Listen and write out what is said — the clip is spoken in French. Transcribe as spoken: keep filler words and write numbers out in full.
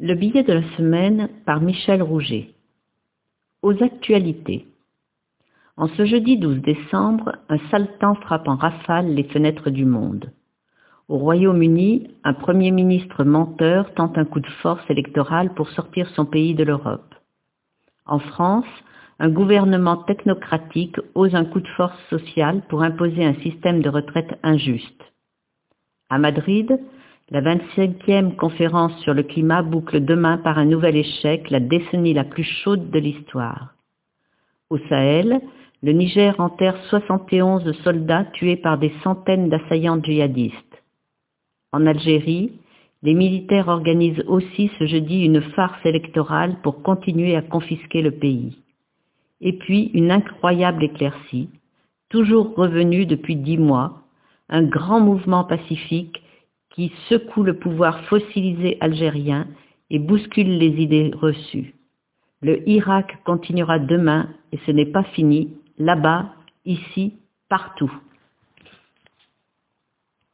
Le billet de la semaine par Michel Rouget. Aux actualités. En ce jeudi douze décembre, un sale temps frappe en rafale les fenêtres du monde. Au Royaume-Uni, un Premier ministre menteur tente un coup de force électoral pour sortir son pays de l'Europe. En France, un gouvernement technocratique ose un coup de force social pour imposer un système de retraite injuste. À Madrid, la vingt-cinquième conférence sur le climat boucle demain par un nouvel échec, la décennie la plus chaude de l'histoire. Au Sahel, le Niger enterre soixante et onze soldats tués par des centaines d'assaillants djihadistes. En Algérie, les militaires organisent aussi ce jeudi une farce électorale pour continuer à confisquer le pays. Et puis une incroyable éclaircie, toujours revenue depuis dix mois, un grand mouvement pacifique qui secoue le pouvoir fossilisé algérien et bouscule les idées reçues. Le Irak continuera demain et ce n'est pas fini, là-bas, ici, partout.